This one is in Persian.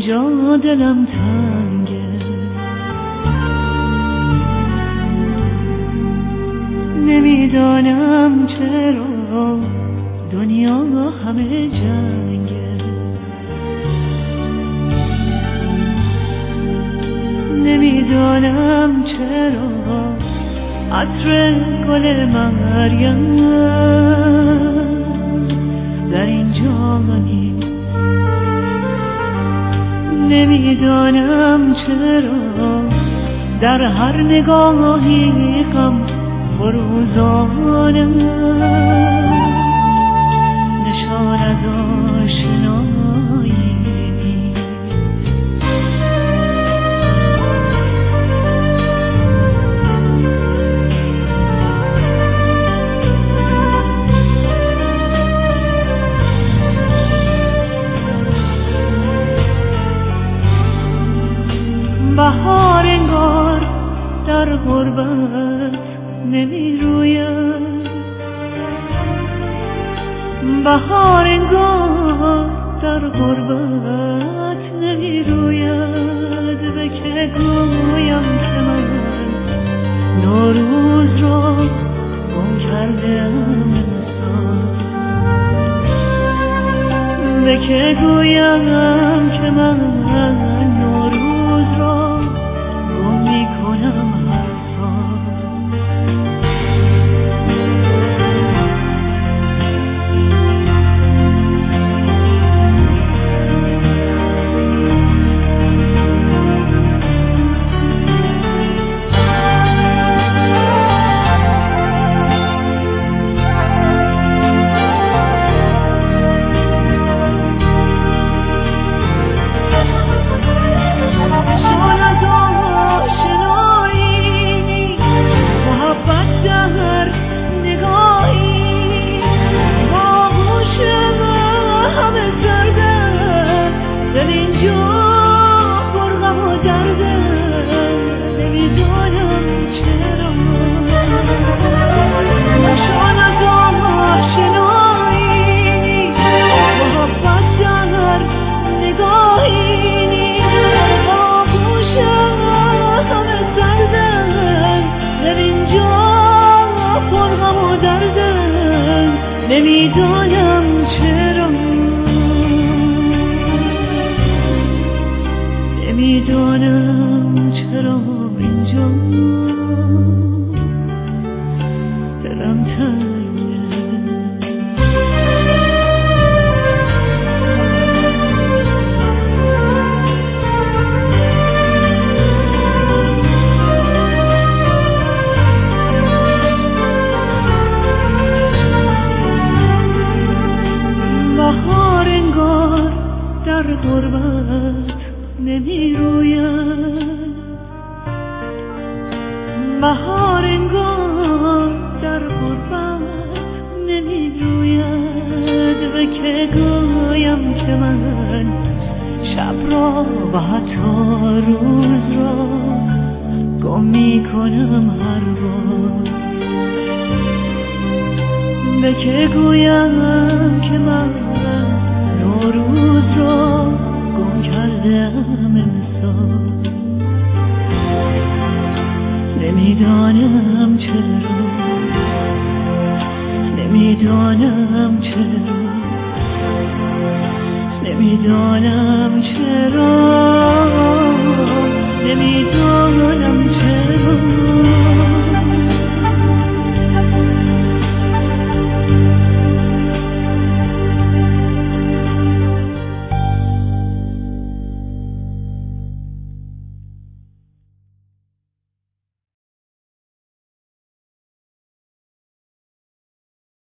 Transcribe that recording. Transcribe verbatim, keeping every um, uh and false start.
اینجا دلم تنگه، نمیدانم چرا دنیا همه جنگه، نمیدانم چرا عطر گل مریم در اینجا نیست، نمیدانم چرا در هر نگاهی غم فروزانم نشان از آشنایی بهار انگار در غربت نمی روید، بهار انگار در غربت نمی روید، به که گویم که من نوروز را گم کردم، به که گویم که من نوروز را گم می کنم هر سال. نمیدانم چرا، نمیدانم چرا اینجا دلم تنگه. بهار انگار در غربت نمی روید، بهار انگار در غربت نمی روید، به که گویم که من شب را و حتی روز را گم می کنم هر بار، به که گویم که من